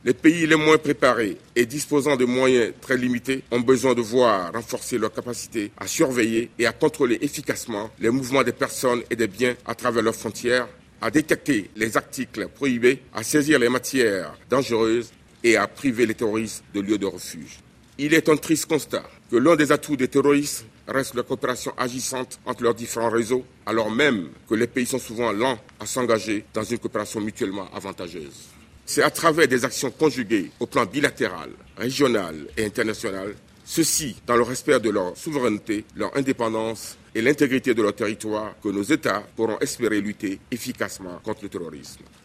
Les pays les moins préparés et disposant de moyens très limités ont besoin de voir renforcer leur capacité à surveiller et à contrôler efficacement les mouvements des personnes et des biens à travers leurs frontières, à détecter les articles prohibés, à saisir les matières dangereuses et à priver les terroristes de lieux de refuge. Il est un triste constat que l'un des atouts des terroristes reste la coopération agissante entre leurs différents réseaux, alors même que les pays sont souvent lents à s'engager dans une coopération mutuellement avantageuse. C'est à travers des actions conjuguées au plan bilatéral, régional et international, ceci dans le respect de leur souveraineté, leur indépendance et l'intégrité de leur territoire, que nos États pourront espérer lutter efficacement contre le terrorisme.